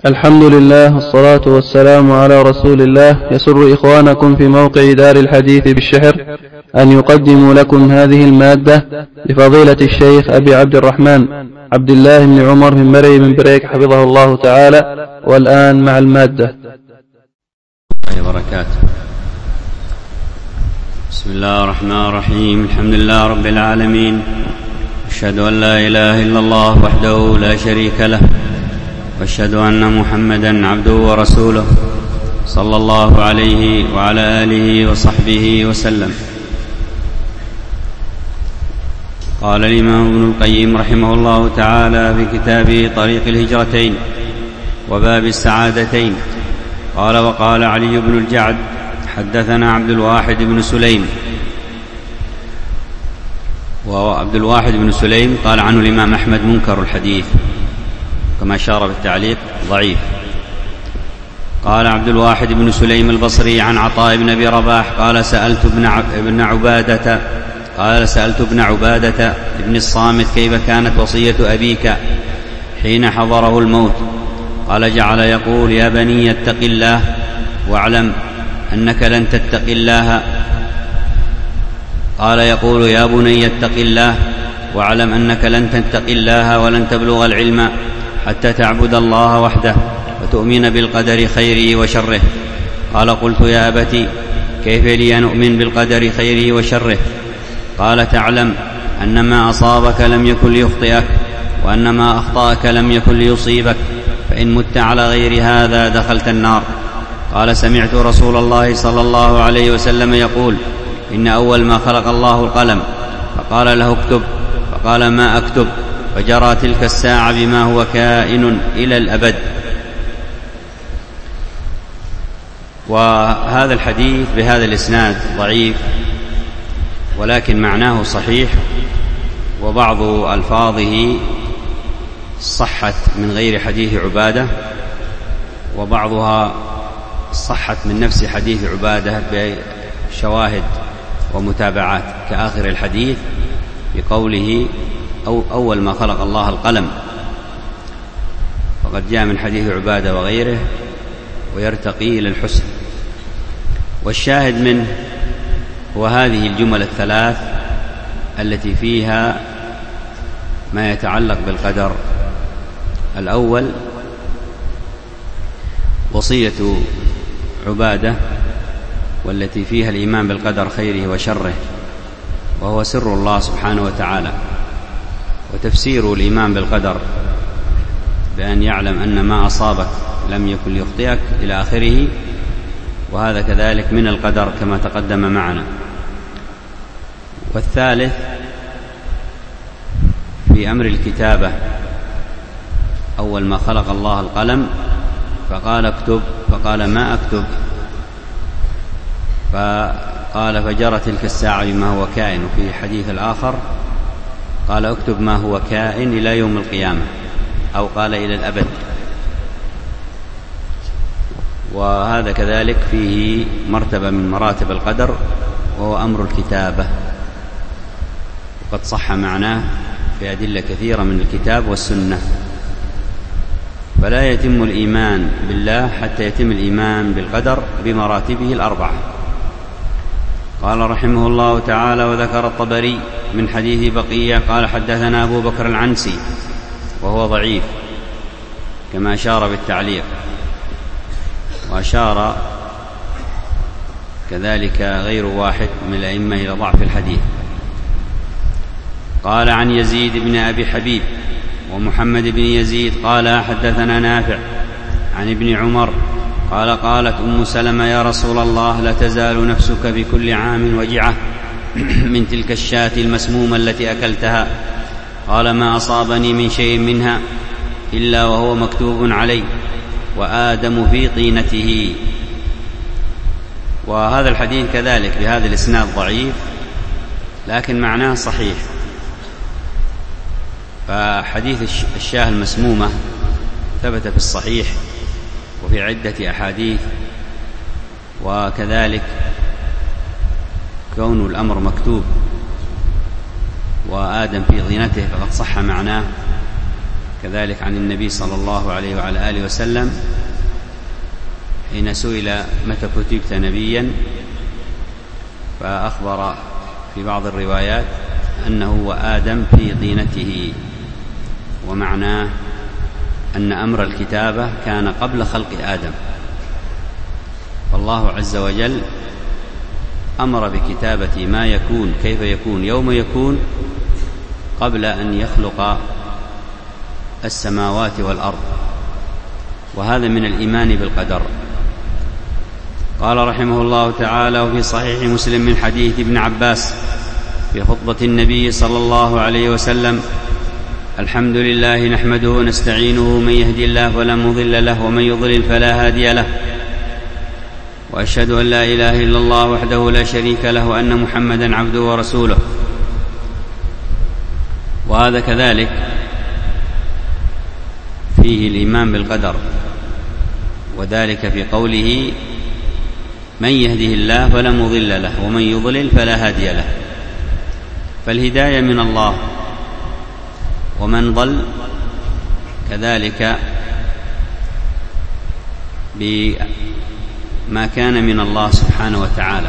الحمد لله والصلاة والسلام على رسول الله. يسر إخوانكم في موقع دار الحديث بالشحر أن يقدموا لكم هذه المادة لفضيلة الشيخ أبي عبد الرحمن عبد الله بن عمر بن مري بن بريك حفظه الله تعالى. والآن مع المادة. وبركاته. بسم الله الرحمن الرحيم. الحمد لله رب العالمين، أشهد أن لا إله إلا الله وحده لا شريك له، وأشهد أن محمدا عبده ورسوله صلى الله عليه وعلى آله وصحبه وسلم. قال الإمام ابن القيم رحمه الله تعالى في كتابه طريق الهجرتين وباب السعادتين، قال: وقال علي بن الجعد: حدثنا عبد الواحد بن سليم. وعبد الواحد بن سليم قال عنه الإمام أحمد منكر الحديث، كما أشار بالتعليق ضعيف. قال عبد الواحد بن سليم البصري عن عطاء بن أبي رباح قال: سألت ابن عبادة ابن الصامت: كيف كانت وصية أبيك حين حضره الموت؟ قال: جعل يقول: يا بني اتق الله واعلم أنك لن تتق الله. قال يقول: يا بني اتق الله واعلم أنك لن تتق الله ولن تبلغ العلم حتى تعبد الله وحده وتؤمن بالقدر خيره وشره. قال: قلت: يا أبت، كيف لي نؤمن بالقدر خيره وشره؟ قال: تعلم أن ما أصابك لم يكن ليخطئك، وأن ما أخطأك لم يكن ليصيبك، فإن مت على غير هذا دخلت النار. قال: سمعت رسول الله صلى الله عليه وسلم يقول: إن أول ما خلق الله القلم، فقال له: اكتب، فقال: ما أكتب؟ فجرى تلك الساعة بما هو كائن إلى الأبد. وهذا الحديث بهذا الإسناد ضعيف، ولكن معناه صحيح، وبعض ألفاظه صحت من غير حديث عبادة، وبعضها صحت من نفس حديث عبادة بشواهد ومتابعات، كآخر الحديث بقوله: أول ما خلق الله القلم، فقد جاء من حديث عبادة وغيره ويرتقي إلى الحسن. والشاهد منه هو هذه الجمل الثلاث التي فيها ما يتعلق بالقدر. الأول وصية عبادة، والتي فيها الإيمان بالقدر خيره وشره، وهو سر الله سبحانه وتعالى، وتفسير الإيمان بالقدر بأن يعلم أن ما أصابك لم يكن ليخطئك إلى آخره، وهذا كذلك من القدر كما تقدم معنا. والثالث في أمر الكتابة: أول ما خلق الله القلم، فقال: اكتب، فقال: ما أكتب؟ فقال: فجرت تلك الساعة بما هو كائن. في حديث الآخر قال: اكتب ما هو كائن إلى يوم القيامة، أو قال: إلى الأبد. وهذا كذلك فيه مرتبة من مراتب القدر، وهو أمر الكتابة، وقد صح معناه في أدلة كثيرة من الكتاب والسنة. فلا يتم الإيمان بالله حتى يتم الإيمان بالقدر بمراتبه الأربعة. قال رحمه الله تعالى: وذكر الطبري من حديث بقية قال: حدثنا أبو بكر العنسي، وهو ضعيف كما أشار بالتعليق، وأشار كذلك غير واحد من الأئمة إلى ضعف الحديث. قال: عن يزيد بن أبي حبيب ومحمد بن يزيد قال: حدثنا نافع عن ابن عمر قال: قالت أم سلمة: يا رسول الله، لا تزال نفسك بكل عام وجعة من تلك الشاة المسمومة التي أكلتها. قال: ما أصابني من شيء منها إلا وهو مكتوب علي، وآدم في طينته. وهذا الحديث كذلك بهذا الإسناد ضعيف، لكن معناه صحيح. فحديث الشاة المسمومة ثبت في الصحيح وفي عدة أحاديث، وكذلك كون الأمر مكتوب وآدم في طينته فقد صح معناه كذلك عن النبي صلى الله عليه وعلى آله وسلم حين سئل متى كتبت نبيا فأخبر في بعض الروايات أنه وآدم في طينته، ومعناه أن أمر الكتابة كان قبل خلق آدم، فالله عز وجل أمر بكتابة ما يكون كيف يكون يوم يكون قبل أن يخلق السماوات والأرض، وهذا من الإيمان بالقدر. قال رحمه الله تعالى: وفي صحيح مسلم من حديث ابن عباس في خطبة النبي صلى الله عليه وسلم: الحمد لله نحمده ونستعينه، من يهدي الله فلا مضل له ومن يضلل فلا هادي له، وأشهد أن لا إله إلا الله وحده لا شريك له وأن محمدا عبده ورسوله. وهذا كذلك فيه الإيمان بالقدر، وذلك في قوله: من يهده الله فلا مضل له ومن يضلل فلا هادي له، فالهداية من الله، ومن ضل كذلك بما كان من الله سبحانه وتعالى،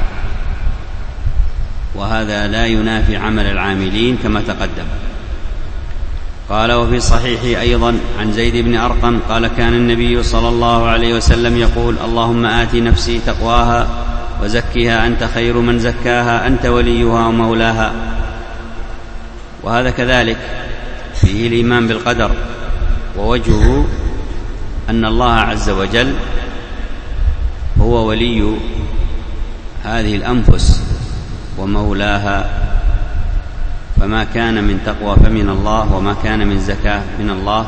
وهذا لا ينافي عمل العاملين كما تقدم. قال: وفي صحيح أيضا عن زيد بن أرقم قال: كان النبي صلى الله عليه وسلم يقول: اللهم آت نفسي تقواها وزكها أنت خير من زكاها أنت وليها ومولاها. وهذا كذلك فيه الإيمان بالقدر، ووجهه أن الله عز وجل هو ولي هذه الأنفس ومولاها، فما كان من تقوى فمن الله وما كان من زكاة من الله،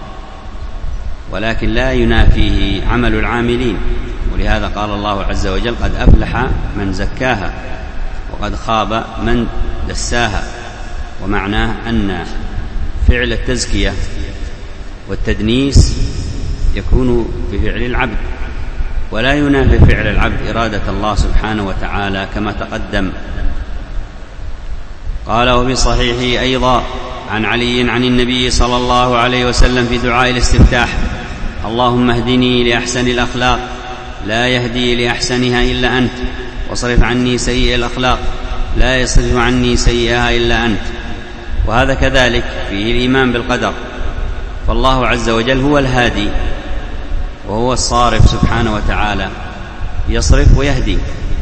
ولكن لا ينافيه عمل العاملين. ولهذا قال الله عز وجل: قد أفلح من زكاها وقد خاب من دساها. ومعناه أن فعل التزكية والتدنيس يكون بفعل العبد، ولا ينافي فعل العبد إرادة الله سبحانه وتعالى كما تقدم. قال: وفي صحيحه أيضا عن علي عن النبي صلى الله عليه وسلم في دعاء الاستفتاح: اللهم اهدني لأحسن الأخلاق لا يهدي لأحسنها إلا أنت، واصرف عني سيئ الأخلاق لا يصرف عني سيئها إلا أنت. وهذا كذلك فيه الإيمان بالقدر، فالله عز وجل هو الهادي وهو الصارف سبحانه وتعالى، يصرف ويهدي،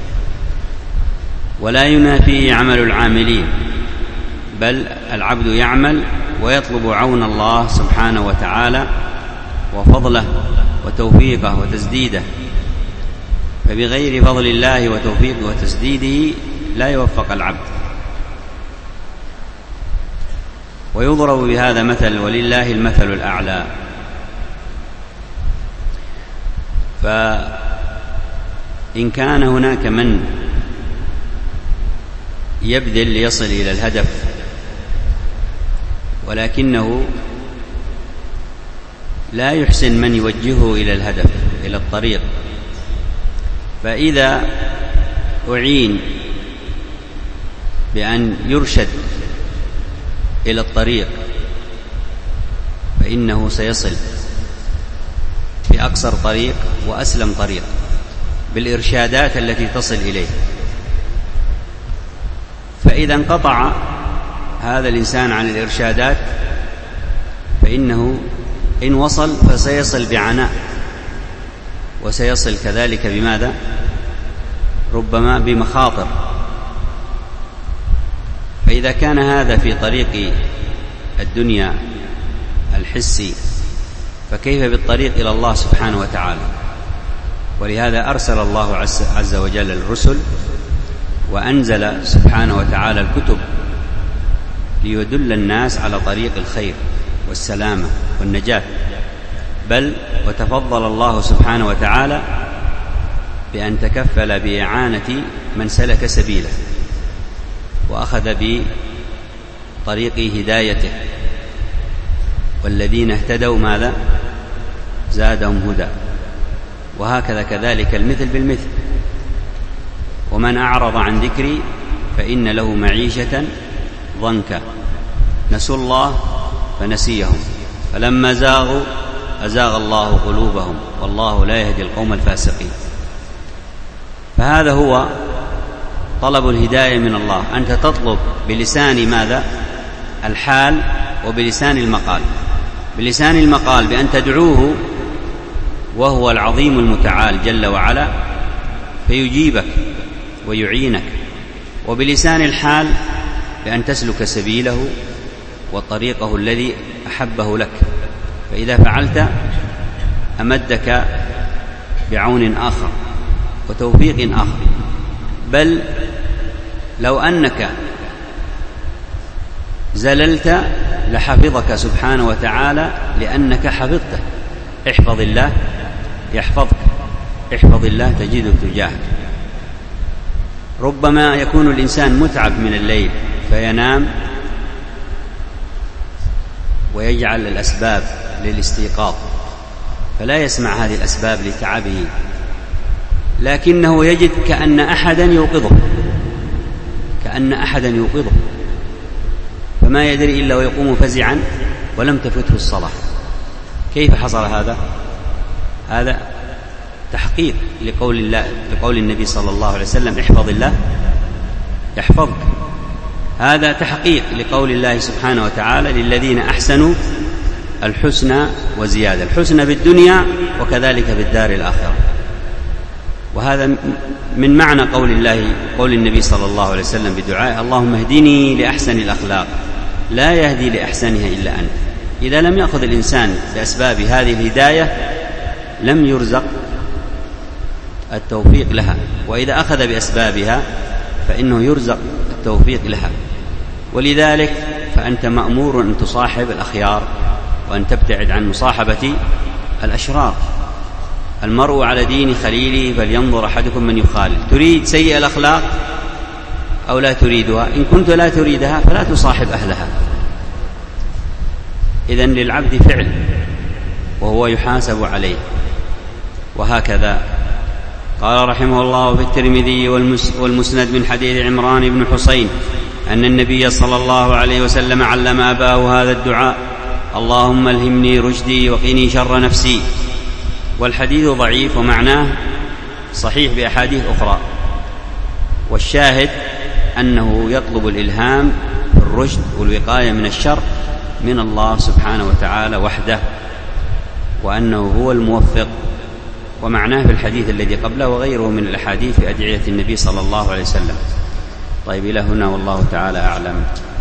ولا ينافيه عمل العاملين، بل العبد يعمل ويطلب عون الله سبحانه وتعالى وفضله وتوفيقه وتسديده، فبغير فضل الله وتوفيقه وتسديده لا يوفق العبد. ويضرب بهذا مثل، ولله المثل الأعلى. فإن كان هناك من يبذل ليصل إلى الهدف ولكنه لا يحسن من يوجهه إلى الهدف إلى الطريق، فإذا أعين بأن يرشد إلى الطريق فإنه سيصل بأقصر طريق وأسلم طريق بالإرشادات التي تصل إليه. فإذا انقطع هذا الإنسان عن الإرشادات فإنه إن وصل فسيصل بعناء، وسيصل كذلك بماذا؟ ربما بمخاطر. فإذا كان هذا في طريق الدنيا الحسي فكيف بالطريق إلى الله سبحانه وتعالى؟ ولهذا أرسل الله عز وجل الرسل وأنزل سبحانه وتعالى الكتب ليدل الناس على طريق الخير والسلامة والنجاة، بل وتفضل الله سبحانه وتعالى بأن تكفل بإعانة من سلك سبيله وأخذ بطريق هدايته، والذين اهتدوا ماذا؟ زادهم هدى. وهكذا كذلك المثل بالمثل. ومن أعرض عن ذكري فإن له معيشة ضنكا، نسوا الله فنسيهم فلما زاغوا أزاغ الله قلوبهم والله لا يهدي القوم الفاسقين. فهذا هو طلب الهداية من الله، أنت تطلب بلسان ماذا؟ الحال، وبلسان المقال. بلسان المقال بأن تدعوه وهو العظيم المتعال جل وعلا فيجيبك ويعينك، وبلسان الحال بأن تسلك سبيله وطريقه الذي أحبه لك، فإذا فعلت أمدك بعون آخر وتوفيق آخر. بل لو أنك زللت لحفظك سبحانه وتعالى لأنك حفظته. احفظ الله يحفظك، احفظ الله تجده تجاهك. ربما يكون الإنسان متعب من الليل فينام ويجعل الأسباب للاستيقاظ فلا يسمع هذه الأسباب لتعبه، لكنه يجد كأن أحدا يوقظه، فما يدري إلا ويقوم فزعا ولم تفته الصلاة. كيف حصل هذا؟ هذا تحقيق لقول النبي صلى الله عليه وسلم احفظ الله يحفظك. هذا تحقيق لقول الله سبحانه وتعالى للذين أحسنوا الحسنى وزيادة، الحسنى بالدنيا وكذلك بالدار الآخرة. وهذا من معنى قول النبي صلى الله عليه وسلم بدعاء اللهم اهدني لأحسن الأخلاق لا يهدي لأحسنها إلا أنت. إذا لم يأخذ الإنسان بأسباب هذه الهداية لم يرزق التوفيق لها، وإذا أخذ بأسبابها فإنه يرزق التوفيق لها. ولذلك فأنت مأمور أن تصاحب الأخيار وأن تبتعد عن مصاحبة الأشرار. المرء على دين خليله فلينظر أحدكم من يخالل. تريد سيء الأخلاق أو لا تريدها؟ إن كنت لا تريدها فلا تصاحب أهلها. إذن للعبد فعل وهو يحاسب عليه. وهكذا قال رحمه الله في الترمذي والمسند من حديث عمران بن حسين أن النبي صلى الله عليه وسلم علم أباه هذا الدعاء اللهم الهمني رشدي وقني شر نفسي. والحديث ضعيف ومعناه صحيح بأحاديث أخرى، والشاهد أنه يطلب الإلهام بالرشد والوقاية من الشر من الله سبحانه وتعالى وحده، وأنه هو الموفق. ومعناه في الحديث الذي قبله وغيره من الأحاديث في أدعية النبي صلى الله عليه وسلم. طيب، إلى هنا والله تعالى أعلم.